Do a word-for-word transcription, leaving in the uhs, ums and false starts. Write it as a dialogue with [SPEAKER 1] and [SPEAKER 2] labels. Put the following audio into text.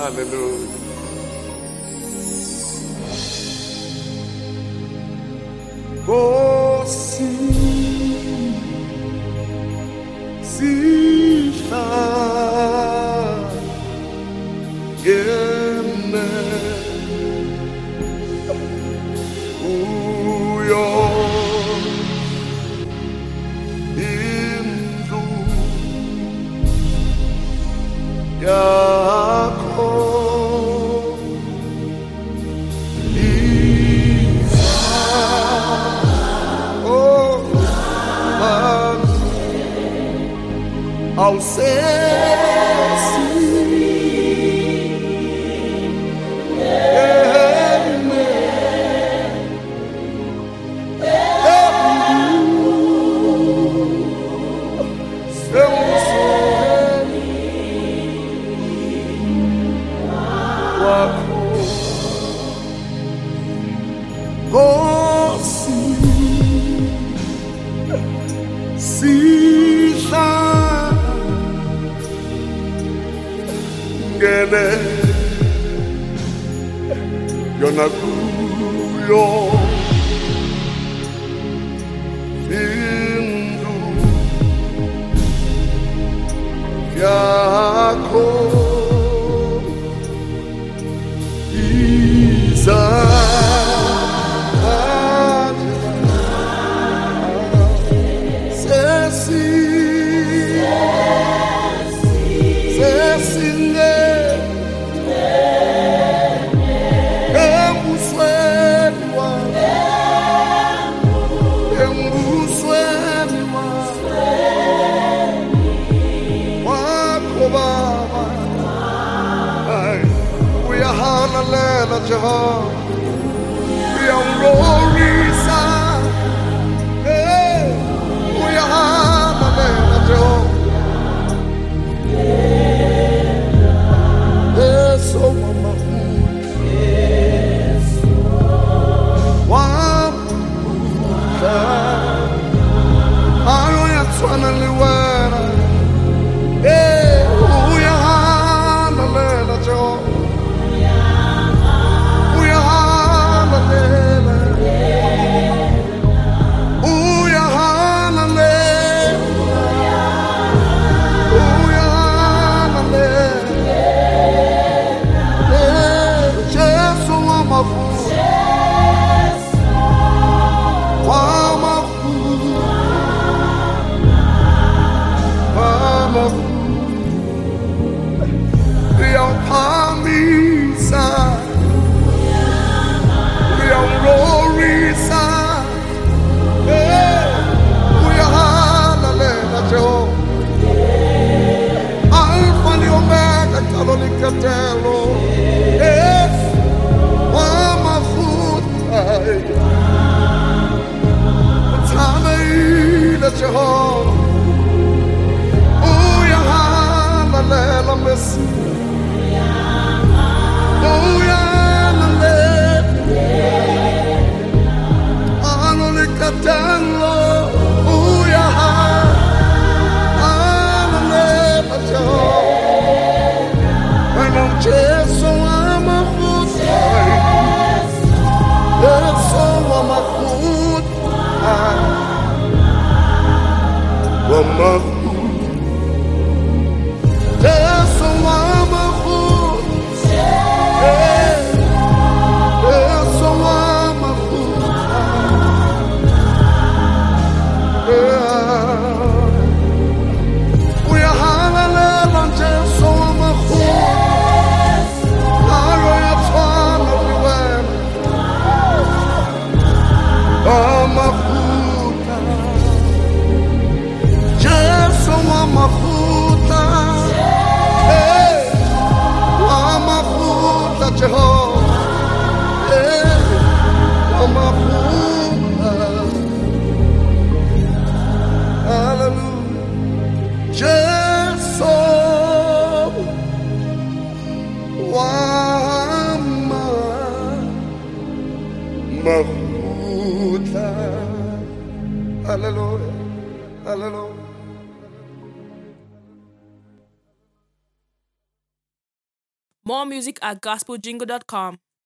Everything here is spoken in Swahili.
[SPEAKER 1] Hallelujah. Você se está gene uyo indu yako ao ser Yona kuyo indu yako iza sesi sesi Jehovah, we are glorified. Hey, we are hallelujah, Jehovah. Yes, oh mama, yes, one, hallelujah, hallelujah. Hey, we are hallelujah, Jehovah. Jehovah, oh yeah, hallelujah, mercy, oh yeah, hallelujah, hallelujah, oh yeah, hallelujah, Jehovah, when I'm just so I'm a foot, yes, so I'm a foot. Mama, there's a mama food. There's a mama food. We are hallelujah, there's a mama food. Hallelujah, mama food. Mafuta, hey, mafuta, Jehovah, hey, mafuta, hallelujah, Jesus, wama, mafuta, hallelujah, hallelujah.
[SPEAKER 2] More music at gospel jingle dot com.